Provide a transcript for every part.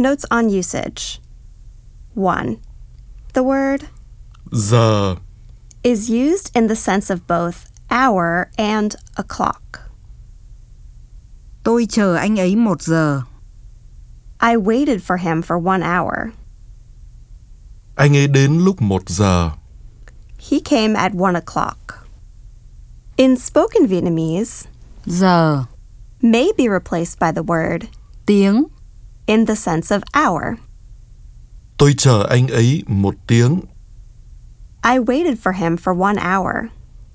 Notes on usage. 1. The word Giờ. is used in the sense of both hour and o'clock. Tôi chờ anh ấy 1 giờ. I waited for him for 1 hour. Anh ấy đến lúc 1 giờ. He came at 1 o'clock. In spoken Vietnamese, Giờ, may be replaced by the word tiếng, in the sense of hour. Tôi chờ anh ấy 1 tiếng. I waited for him for 1 hour.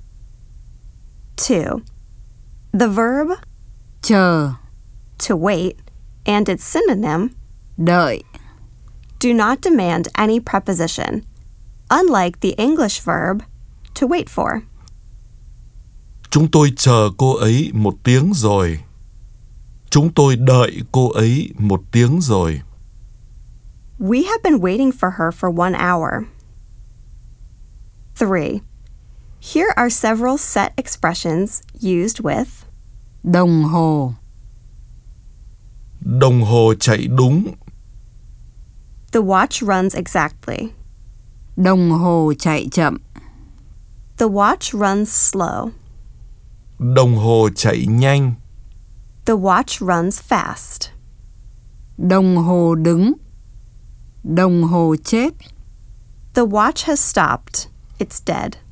2. The verb chờ, to wait and its synonym đợi, do not demand any preposition, unlike the English verb to wait for. Chúng tôi chờ cô ấy 1 tiếng rồi. Chúng tôi đợi cô ấy 1 tiếng rồi. We have been waiting for her for 1 hour. 3. Here are several set expressions used with đồng hồ, Đồng hồ chạy đúng. the watch runs exactly. đồng hồ chạy chậm, The watch runs slow. Đồng hồ chạy nhanh. The watch runs fast. đồng hồ đứng, đồng hồ chết. The watch has stopped. It's dead.